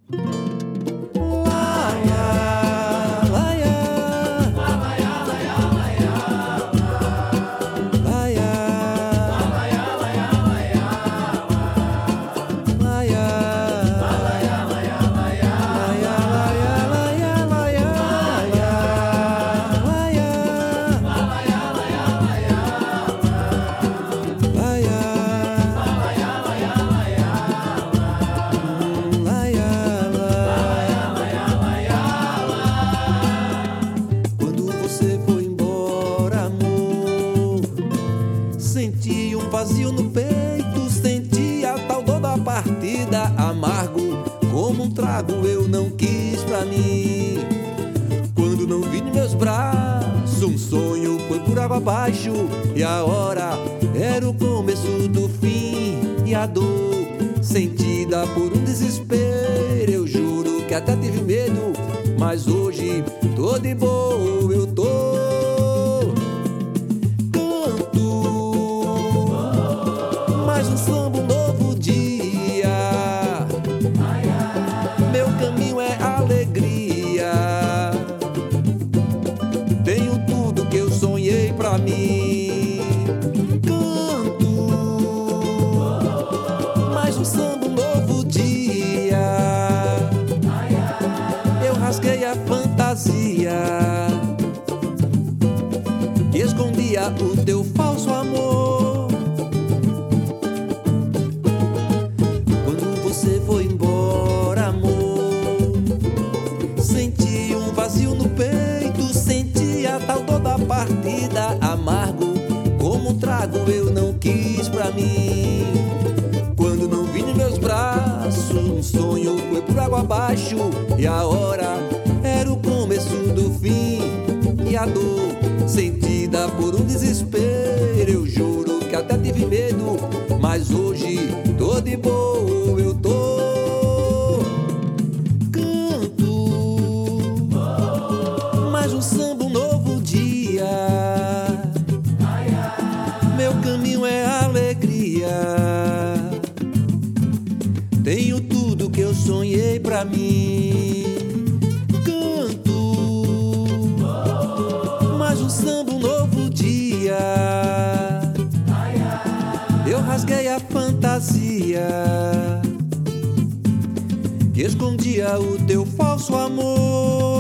Senti um vazio no peito, senti a tal dor da partida, amargo como um trago eu não quis pra mim. Quando não vi nos meus braços, um sonho foi por água abaixo, e a hora era o começo do fim. E a dor sentida por um desespero, eu juro que até tive medo, mas hoje tô de boa, eu tô. Mais um samba, um novo dia. Meu caminho é alegria. Tenho tudo que eu sonhei pra mim. Canto. Mais um samba, um novo dia. Eu rasguei a fantasia que escondia o teu falso amor. Você foi embora, amor. Senti um vazio no peito, senti a tal dor da partida, amargo como um trago eu não quis pra mim. Quando não vi nos meus braços, um sonho foi por água abaixo, e a hora era o começo do fim. E a dor sentida por um desespero, eu juro que até tive medo, mas hoje tô de boa, eu tô. Canto. Mais um samba, um novo dia. Meu caminho é alegria. Tenho tudo que eu sonhei pra mim. Canto. Mais um samba, um novo dia. Eu rasguei a fantasia que escondia o teu falso amor.